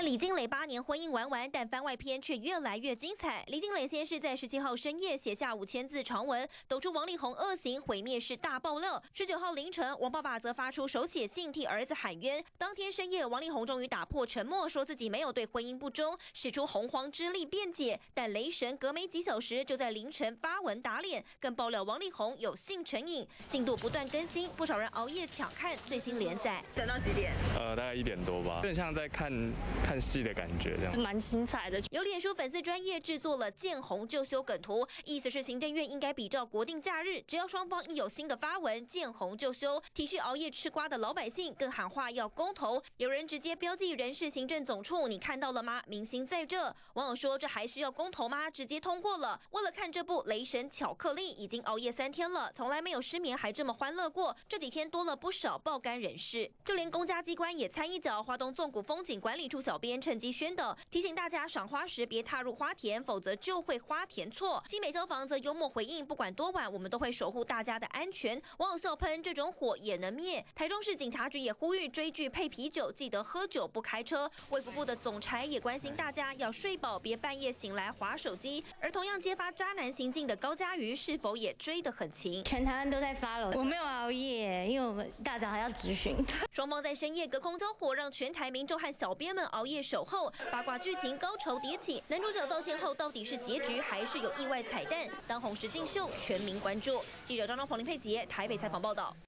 看李金磊8年婚姻玩完，但番外篇却越来越精彩。李金磊先是在17号深夜写下5000字长文，抖出王力宏恶行毁灭式大爆料。19号凌晨，王爸爸则发出手写信替儿子喊冤。当天深夜，王力宏终于打破沉默，说自己没有对婚姻不忠，使出洪荒之力辩解。但雷神隔没几小时就在凌晨发文打脸，更爆料王力宏有性成瘾，进度不断更新，不少人熬夜抢看最新连载。等到几点？ 大概1点多吧，有点像在看戏的感觉，这样蛮精彩的。 有脸书粉丝专业制作了见红就休梗图，意思是行政院应该比照国定假日，只要双方一有新的发文，见红就休。体恤熬夜吃瓜的老百姓，更喊话要公投。有人直接标记人事行政总处，你看到了吗？明星在这。网友说这还需要公投吗？直接通过了。为了看这部雷神巧克力，已经熬夜3天了，从来没有失眠还这么欢乐过。这几天多了不少爆肝人士，就连公家机关也参一脚。花东纵谷风景管理处小编趁机宣导，提醒大家赏花时别踏入花田，否则就会花田错。新北消防则幽默回应，不管多晚，我们都会守护大家的安全。网友笑喷，这种火也能灭。台中市警察局也呼吁追剧配啤酒，记得喝酒不开车。卫福部的总裁也关心大家要睡饱，别半夜醒来滑手机。而同样揭发渣男行径的高嘉瑜，是否也追得很勤？ 全台湾都在follow，我没有熬夜，因为我们大早还要质询。 双方在深夜隔空交火，让全台民众和小编们熬夜守候。八卦剧情高潮迭起，男主角道歉后到底是结局还是有意外彩蛋？当红实境秀全民关注。记者张忠、彭林佩杰台北采访报道。